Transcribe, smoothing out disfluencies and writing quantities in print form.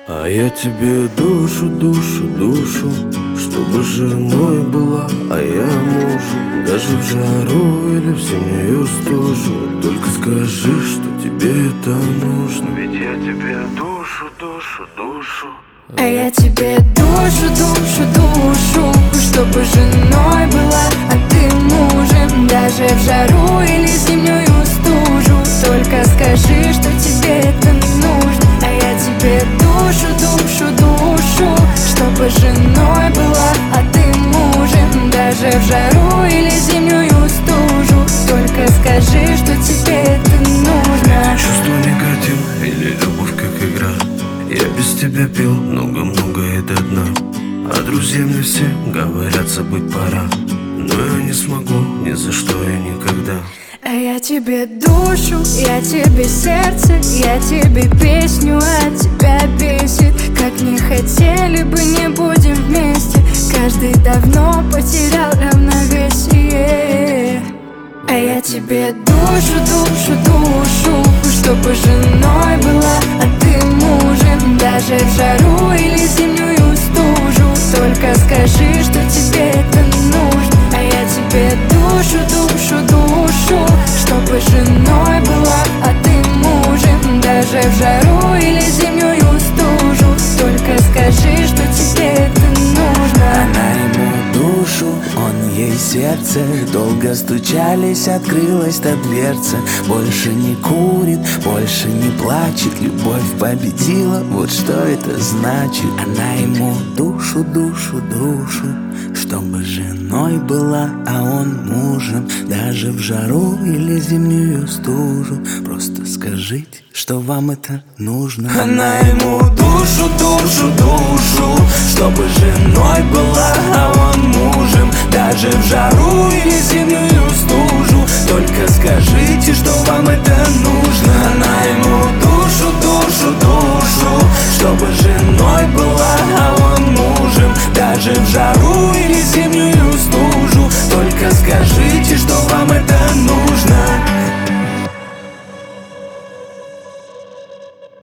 А я тебе душу, душу, душу, чтобы женой была, а я мужу. Даже в жару или в зимнюю стужу. Только скажи, что тебе это нужно. Ведь я тебе душу, душу, душу. А я тебе душу, душу, душу, чтобы женой была, а ты мужем. Даже в жару или зимнюю стужу. Только скажи, что тебе это нужно. А я тебе душу, душу, душу, чтобы женой была, а ты мужем. Даже в жару или зимнюю стужу. Только скажи, что тебе это нужно. Чувство никотин или любовь как игра. Я без тебя пил много-много и до дна. А друзья мне все говорят, забыть пора. Но я не смогу ни за что и никогда. А я тебе душу, я тебе сердце, я тебе песню, а тебя бесит. Как не хотели бы, не будем вместе. Каждый давно потерял равновесие. А я тебе душу, душу, душу, чтобы женой была, а ты мужем. Даже в жару или зимнюю стужу. Только скажи, что тебе это нужно. А я тебе душу, душу, душу, чтобы женой была, а ты мужем. Даже в жару или зимнюю стужу. Только скажи, что тебе это нужно. Она ему душу, он ей сердце. Долго стучались, открылась та дверца. Больше не курит, больше не плачет. Любовь победила, вот что это значит. Она ему душу, душу, душу, чтобы женой была, а он мужем. Даже в жару или зимнюю стужу. Просто скажите, что вам это нужно. Она ему душу, душу, душу, чтобы женой была, а он мужем. Даже в жару или зимнюю стужу. Только скажите, что вам это нужно. Она ему душу,